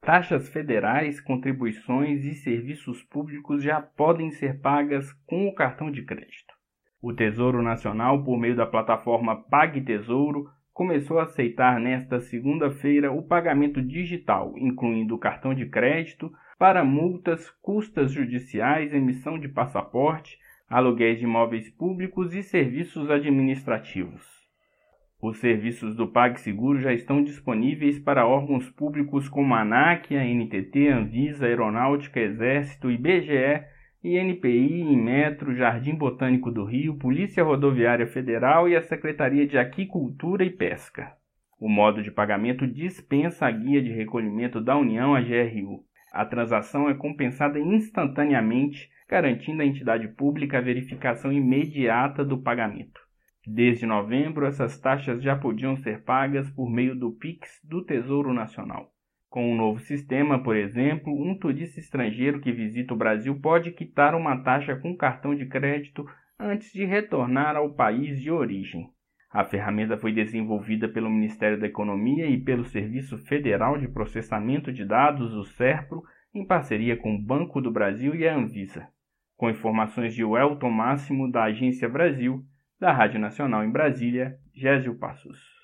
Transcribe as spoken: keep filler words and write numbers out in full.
Taxas federais, contribuições e serviços públicos já podem ser pagas com o cartão de crédito. O Tesouro Nacional, por meio da plataforma PagTesouro, começou a aceitar nesta segunda-feira o pagamento digital, incluindo o cartão de crédito, para multas, custas judiciais, emissão de passaporte, aluguéis de imóveis públicos e serviços administrativos. Os serviços do PagSeguro já estão disponíveis para órgãos públicos como a ANAC, a N T T, Anvisa, Aeronáutica, Exército, I B G E, I N P I, Inmetro, Jardim Botânico do Rio, Polícia Rodoviária Federal e a Secretaria de Aquicultura e Pesca. O modo de pagamento dispensa a guia de recolhimento da União, a G R U. A transação é compensada instantaneamente, garantindo à entidade pública a verificação imediata do pagamento. Desde novembro, essas taxas já podiam ser pagas por meio do Pix do Tesouro Nacional. Com o novo sistema, por exemplo, um turista estrangeiro que visita o Brasil pode quitar uma taxa com cartão de crédito antes de retornar ao país de origem. A ferramenta foi desenvolvida pelo Ministério da Economia e pelo Serviço Federal de Processamento de Dados, o SERPRO, em parceria com o Banco do Brasil e a Anvisa. Com informações de Welton Máximo, da Agência Brasil, da Rádio Nacional em Brasília, Gésio Passos.